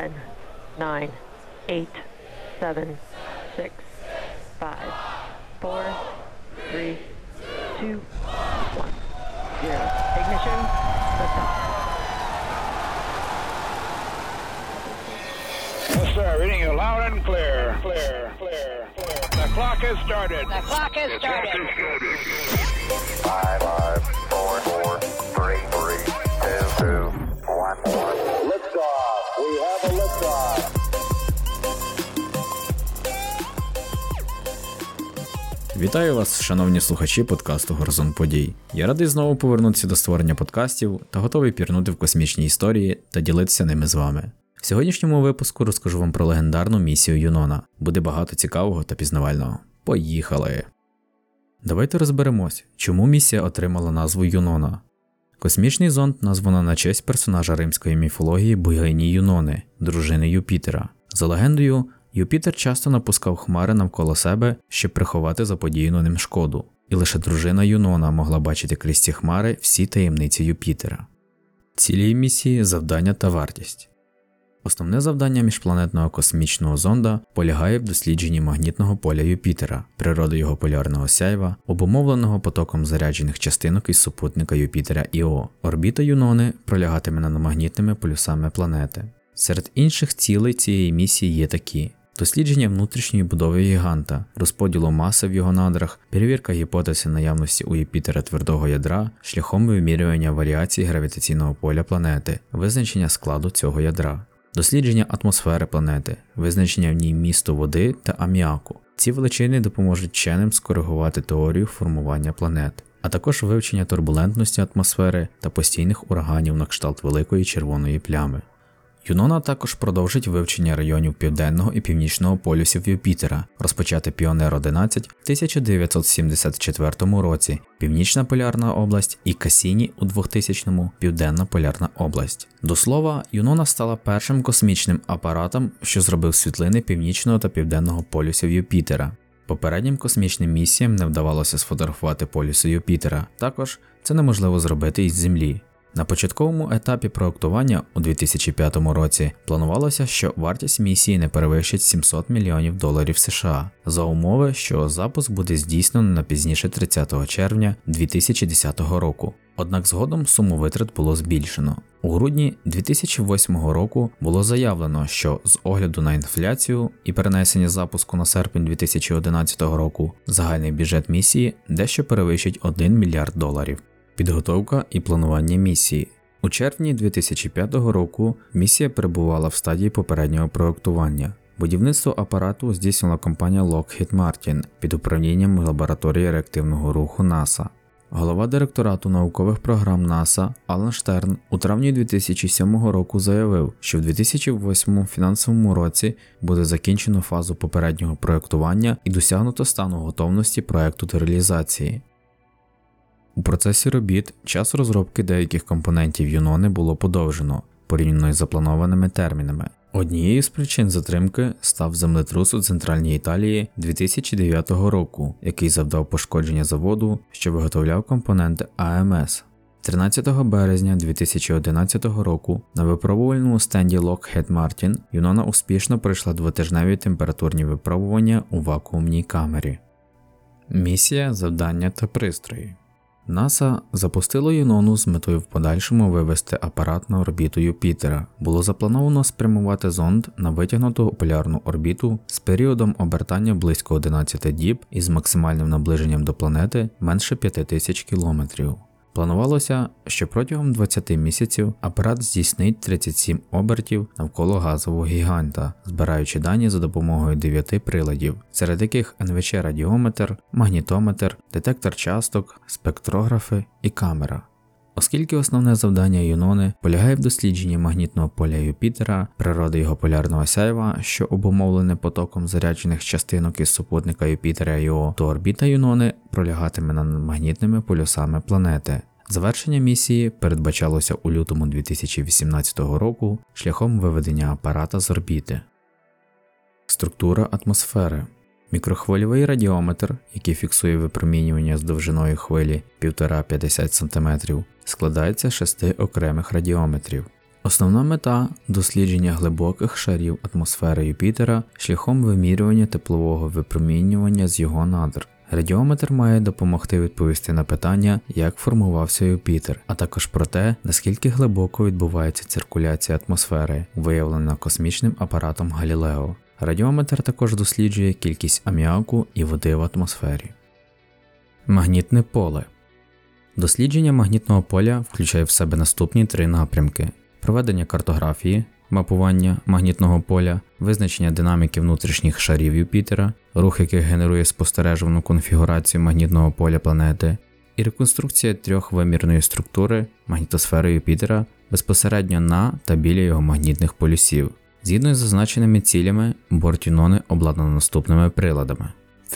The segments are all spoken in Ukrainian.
10, 9, 8, 7, 6, 5, 4, 3, 2, 1, 0. Ignition, liftoff. Yes, sir. Reading you loud and clear. The clock has started. The clock has started. 5, 4, 4, 3, 2, 1. Liftoff. We have a liftoff. Вітаю вас, шановні слухачі подкасту «Горизонт подій». Я радий знову повернутися до створення подкастів та готовий пірнути в космічні історії та ділитися ними з вами. В сьогоднішньому випуску розкажу вам про легендарну місію Юнона. Буде багато цікавого та пізнавального. Поїхали! Давайте розберемось, чому місія отримала назву Юнона. Космічний зонд названо на честь персонажа римської міфології богині Юнони, дружини Юпітера. За легендою, Юпітер часто напускав хмари навколо себе, щоб приховати заподіяну ним шкоду, і лише дружина Юнона могла бачити крізь ці хмари всі таємниці Юпітера. Цілі місії, завдання та вартість. Основне завдання міжпланетного космічного зонда полягає в дослідженні магнітного поля Юпітера, природи його полярного сяйва, обумовленого потоком заряджених частинок із супутника Юпітера Іо. Орбіта Юнони пролягатиме над магнітними полюсами планети. Серед інших цілей цієї місії є такі: дослідження внутрішньої будови гіганта, розподілу маси в його надрах, перевірка гіпотези наявності у Юпітера твердого ядра шляхом вимірювання варіацій гравітаційного поля планети, визначення складу цього ядра. Дослідження атмосфери планети, визначення в ній місту води та аміаку. Ці величини допоможуть вченим скоригувати теорію формування планет, а також вивчення турбулентності атмосфери та постійних ураганів на кшталт Великої Червоної плями. Юнона також продовжить вивчення районів південного і північного полюсів Юпітера, розпочати Піонер-11 в 1974 році, Північна полярна область і Касіні у 2000-му Південна полярна область. До слова, Юнона стала першим космічним апаратом, що зробив світлини північного та південного полюсів Юпітера. Попереднім космічним місіям не вдавалося сфотографувати полюси Юпітера, також це неможливо зробити із Землі. На початковому етапі проектування у 2005 році планувалося, що вартість місії не перевищить $700 мільйонів США, за умови, що запуск буде здійснено на пізніше 30 червня 2010 року. Однак згодом суму витрат було збільшено. У грудні 2008 року було заявлено, що з огляду на інфляцію і перенесення запуску на серпень 2011 року загальний бюджет місії дещо перевищить $1 мільярд. Підготовка і планування місії. У червні 2005 року місія перебувала в стадії попереднього проектування. Будівництво апарату здійснила компанія Lockheed Martin під управлінням лабораторії реактивного руху НАСА. Голова директорату наукових програм НАСА Алан Штерн у травні 2007 року заявив, що в 2008 фінансовому році буде закінчено фазу попереднього проектування і досягнуто стану готовності проекту до реалізації. У процесі робіт час розробки деяких компонентів Юнони було подовжено, порівняно із запланованими термінами. Однією з причин затримки став землетрус у центральній Італії 2009 року, який завдав пошкодження заводу, що виготовляв компоненти АМС. 13 березня 2011 року на випробувальному стенді Lockheed Martin Юнона успішно пройшла двотижневі температурні випробування у вакуумній камері. Місія, завдання та пристрої. НАСА запустило Юнону з метою в подальшому вивести апарат на орбіту Юпітера. Було заплановано спрямувати зонд на витягнуту полярну орбіту з періодом обертання близько 11 діб і з максимальним наближенням до планети менше 5000 кілометрів. Планувалося, що протягом 20 місяців апарат здійснить 37 обертів навколо газового гіганта, збираючи дані за допомогою 9 приладів, серед яких НВЧ-радіометр, магнітометр, детектор часток, спектрографи і камера. Оскільки основне завдання Юнони полягає в дослідженні магнітного поля Юпітера, природи його полярного сяйва, що обумовлене потоком заряджених частинок із супутника Юпітера Іо, то орбіта Юнони пролягатиме над магнітними полюсами планети. Завершення місії передбачалося у лютому 2018 року шляхом виведення апарата з орбіти. Структура атмосфери. Мікрохвильовий радіометр, який фіксує випромінювання з довжиною хвилі 1,5–50 см, складається з 6 окремих радіометрів. Основна мета – дослідження глибоких шарів атмосфери Юпітера шляхом вимірювання теплового випромінювання з його надр. Радіометр має допомогти відповісти на питання, як формувався Юпітер, а також про те, наскільки глибоко відбувається циркуляція атмосфери, виявлена космічним апаратом Галілео. Радіометр також досліджує кількість аміаку і води в атмосфері. Магнітне поле. Дослідження магнітного поля включає в себе наступні три напрямки: проведення картографії, мапування магнітного поля, визначення динаміки внутрішніх шарів Юпітера, рух яких генерує спостережувану конфігурацію магнітного поля планети, і реконструкція трьохвимірної структури магнітосфери Юпітера безпосередньо на та біля його магнітних полюсів. Згідно з зазначеними цілями, борт Юнони обладнано наступними приладами.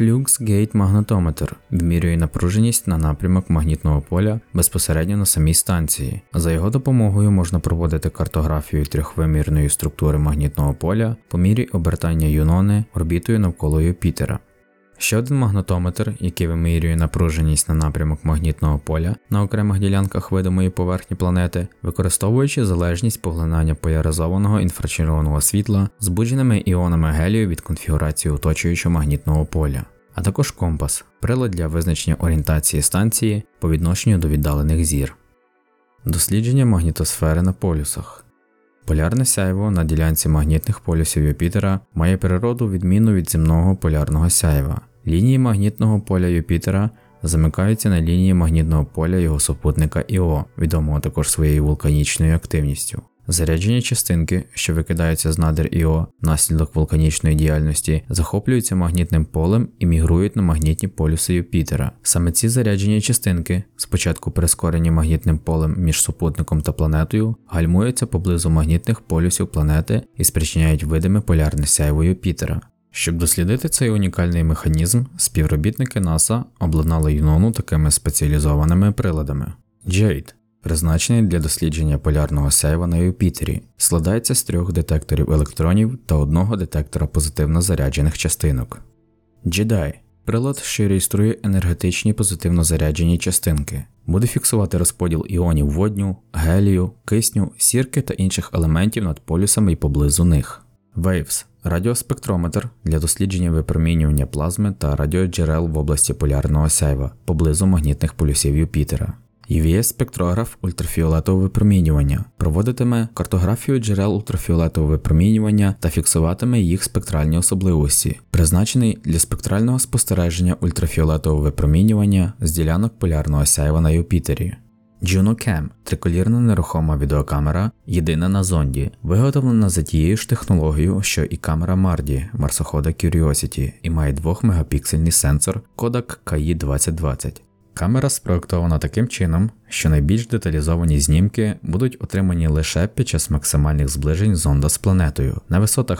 Флюкс-гейт-магнетометр вимірює напруженість на напрямок магнітного поля безпосередньо на самій станції. За його допомогою можна проводити картографію трьохвимірної структури магнітного поля по мірі обертання Юнони орбітою навколо Юпітера. Ще один магнетометр, який вимірює напруженість на напрямок магнітного поля на окремих ділянках видимої поверхні планети, використовуючи залежність поглинання поляризованого інфрачервоного світла збудженими іонами гелію від конфігурації оточуючого магнітного поля. А також компас – прилад для визначення орієнтації станції по відношенню до віддалених зір. Дослідження магнітосфери на полюсах. Полярне сяйво на ділянці магнітних полюсів Юпітера має природу відмінну від земного полярного сяйва. Лінії магнітного поля Юпітера замикаються на лінії магнітного поля його супутника Іо, відомого також своєю вулканічною активністю. Заряджені частинки, що викидаються з надр Іо внаслідок вулканічної діяльності, захоплюються магнітним полем і мігрують на магнітні полюси Юпітера. Саме ці заряджені частинки, спочатку прискорені магнітним полем між супутником та планетою, гальмуються поблизу магнітних полюсів планети і спричиняють видиме полярне сяйво Юпітера. Щоб дослідити цей унікальний механізм, співробітники НАСА обладнали Юнону такими спеціалізованими приладами. JADE призначений для дослідження полярного сяйва на Юпітері, складається з 3 детекторів електронів та 1 детектора позитивно заряджених частинок. JEDI – прилад, що реєструє енергетичні позитивно заряджені частинки, буде фіксувати розподіл іонів водню, гелію, кисню, сірки та інших елементів над полюсами і поблизу них. WAVES – радіоспектрометр для дослідження випромінювання плазми та радіоджерел в області полярного сяйва поблизу магнітних полюсів Юпітера. UVS-спектрограф ультрафіолетового випромінювання проводитиме картографію джерел ультрафіолетового випромінювання та фіксуватиме їх спектральні особливості, призначений для спектрального спостереження ультрафіолетового випромінювання з ділянок полярного сяйва на Юпітері. JunoCam – триколірна нерухома відеокамера, єдина на зонді, виготовлена за тією ж технологією, що і камера Марді марсохода Curiosity, і має 2-мегапіксельний сенсор Kodak KI-2020. Камера спроєктована таким чином, що найбільш деталізовані знімки будуть отримані лише під час максимальних зближень зонда з планетою на висотах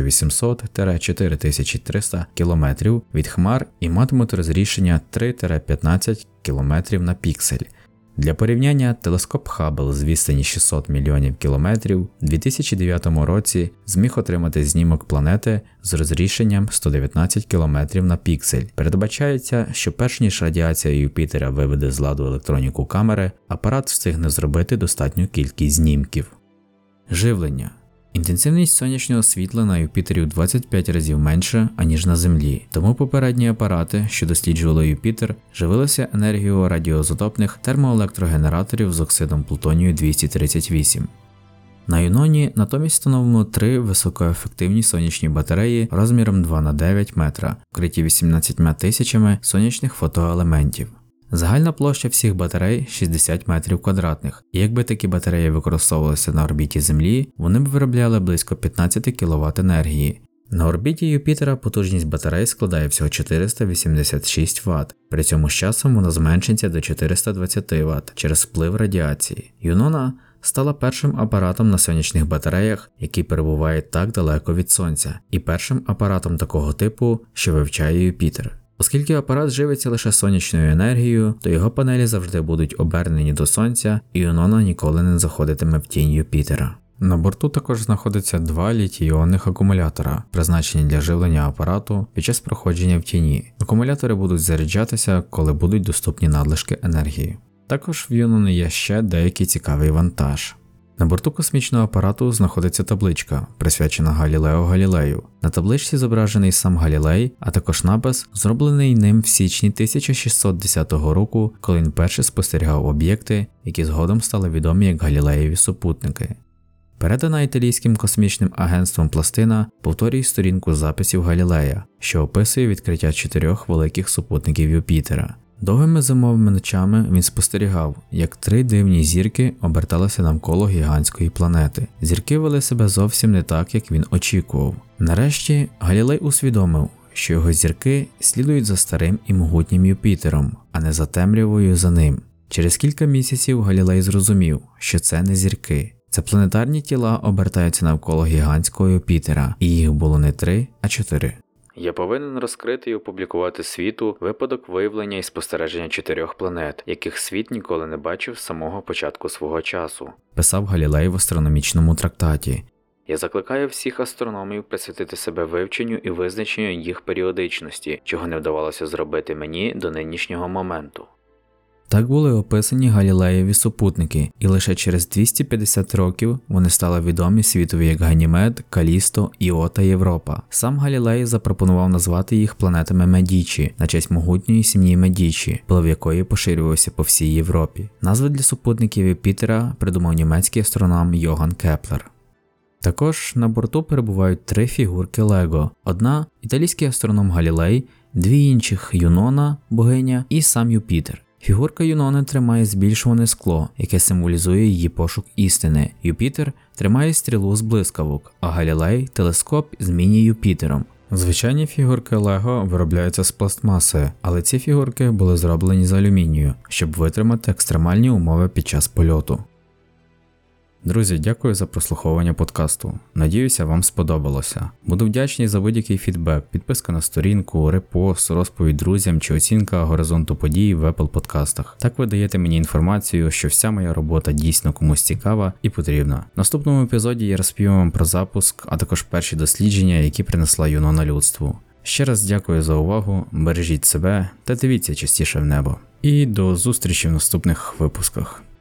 1800-4300 км від хмар і матимуть розрішення 3-15 км на піксель. Для порівняння, телескоп Хаббл з відстані 600 мільйонів кілометрів у 2009 році зміг отримати знімок планети з розрішенням 119 км на піксель. Передбачається, що перш ніж радіація Юпітера виведе з ладу електроніку камери, апарат встигне зробити достатню кількість знімків. Живлення. Інтенсивність сонячного світла на Юпітері у 25 разів менша, аніж на Землі, тому попередні апарати, що досліджували Юпітер, живилися енергією радіоізотопних термоелектрогенераторів з оксидом плутонію-238. На Юноні натомість встановлено 3 високоефективні сонячні батареї розміром 2 на 9 метра, вкриті 18 тисячами сонячних фотоелементів. Загальна площа всіх батарей – 60 метрів квадратних, і якби такі батареї використовувалися на орбіті Землі, вони б виробляли близько 15 кВт енергії. На орбіті Юпітера потужність батарей складає всього 486 Вт, при цьому з часом вона зменшиться до 420 Вт через вплив радіації. Юнона стала першим апаратом на сонячних батареях, який перебуває так далеко від Сонця, і першим апаратом такого типу, що вивчає Юпітер. Оскільки апарат живиться лише сонячною енергією, то його панелі завжди будуть обернені до Сонця, і Юнона ніколи не заходитиме в тінь Юпітера. На борту також знаходиться 2 літій-іонних акумулятора, призначені для живлення апарату під час проходження в тіні. Акумулятори будуть заряджатися, коли будуть доступні надлишки енергії. Також в Юноні є ще деякий цікавий вантаж. На борту космічного апарату знаходиться табличка, присвячена Галілео Галілею. На табличці зображений сам Галілей, а також напис, зроблений ним в січні 1610 року, коли він перше спостерігав об'єкти, які згодом стали відомі як Галілеєві супутники. Передана італійським космічним агентством пластина повторює сторінку записів Галілея, що описує відкриття 4 великих супутників Юпітера. Довгими зимовими ночами він спостерігав, як 3 дивні зірки оберталися навколо гігантської планети. Зірки вели себе зовсім не так, як він очікував. Нарешті Галілей усвідомив, що його зірки слідують за старим і могутнім Юпітером, а не за темрявою за ним. Через кілька місяців Галілей зрозумів, що це не зірки. Це планетарні тіла обертаються навколо гігантського Юпітера, і їх було не 3, а 4. Я повинен розкрити і опублікувати світу випадок виявлення і спостереження 4 планет, яких світ ніколи не бачив з самого початку свого часу, писав Галілей в астрономічному трактаті. Я закликаю всіх астрономів присвятити себе вивченню і визначенню їх періодичності, чого не вдавалося зробити мені до нинішнього моменту. Так були описані Галілеєві супутники, і лише через 250 років вони стали відомі світові як Ганімед, Калісто, Іо та Європа. Сам Галілей запропонував назвати їх планетами Медічі на честь могутньої сім'ї Медічі, вплив якої поширювався по всій Європі. Назви для супутників Юпітера придумав німецький астроном Йоган Кеплер. Також на борту перебувають 3 фігурки Лего. Одна – італійський астроном Галілей, 2 інших – Юнона, богиня, і сам Юпітер. Фігурка Юнони тримає збільшуване скло, яке символізує її пошук істини. Юпітер тримає стрілу з блискавок, а Галілей – телескоп з міні-Юпітером. Звичайні фігурки Лего виробляються з пластмаси, але ці фігурки були зроблені з алюмінію, щоб витримати екстремальні умови під час польоту. Друзі, дякую за прослуховування подкасту. Надіюся, вам сподобалося. Буду вдячний за будь-який фідбек, підписка на сторінку, репост, розповідь друзям чи оцінка горизонту подій в Apple подкастах. Так ви даєте мені інформацію, що вся моя робота дійсно комусь цікава і потрібна. В наступному епізоді я розповім вам про запуск, а також перші дослідження, які принесла Юнона людству. Ще раз дякую за увагу, бережіть себе та дивіться частіше в небо. І до зустрічі в наступних випусках.